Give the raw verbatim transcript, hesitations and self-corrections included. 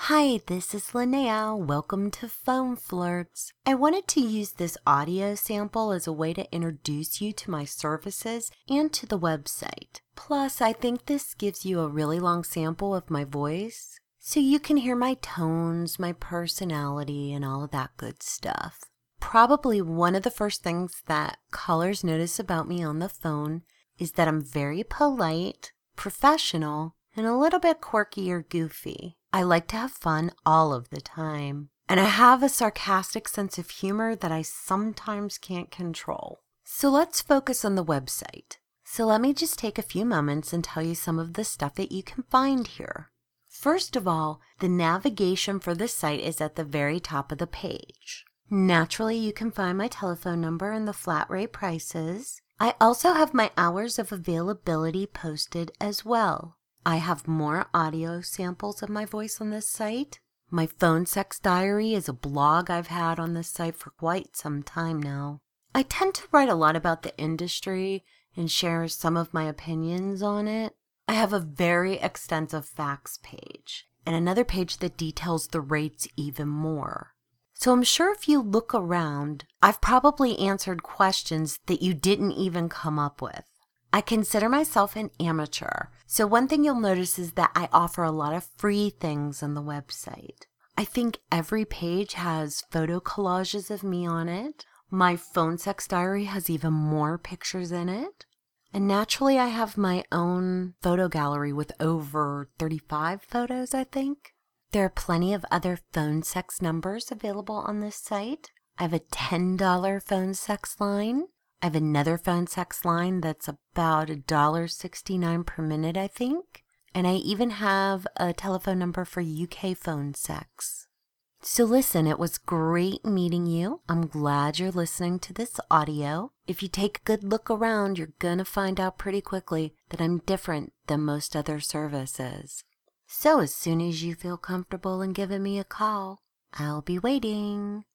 Hi, this is Linnea. Welcome to Phone Flirts. I wanted to use this audio sample as a way to introduce you to my services and to the website. Plus, I think this gives you a really long sample of my voice, so you can hear my tones, my personality, and all of that good stuff. Probably one of the first things that callers notice about me on the phone is that I'm very polite, professional, and a little bit quirky or goofy. I like to have fun all of the time. And I have a sarcastic sense of humor that I sometimes can't control. So let's focus on the website. So let me just take a few moments and tell you some of the stuff that you can find here. First of all, the navigation for the site is at the very top of the page. Naturally, you can find my telephone number and the flat rate prices. I also have my hours of availability posted as well. I have more audio samples of my voice on this site. My phone sex diary is a blog I've had on this site for quite some time now. I tend to write a lot about the industry and share some of my opinions on it. I have a very extensive facts page and another page that details the rates even more. So I'm sure if you look around, I've probably answered questions that you didn't even come up with. I consider myself an amateur, so one thing you'll notice is that I offer a lot of free things on the website. I think every page has photo collages of me on it. My phone sex diary has even more pictures in it. And naturally, I have my own photo gallery with over thirty-five photos, I think. There are plenty of other phone sex numbers available on this site. I have a ten dollar phone sex line. I have another phone sex line that's about one dollar sixty-nine per minute, I think. And I even have a telephone number for U K phone sex. So listen, it was great meeting you. I'm glad you're listening to this audio. If you take a good look around, you're gonna find out pretty quickly that I'm different than most other services. So as soon as you feel comfortable in giving me a call, I'll be waiting.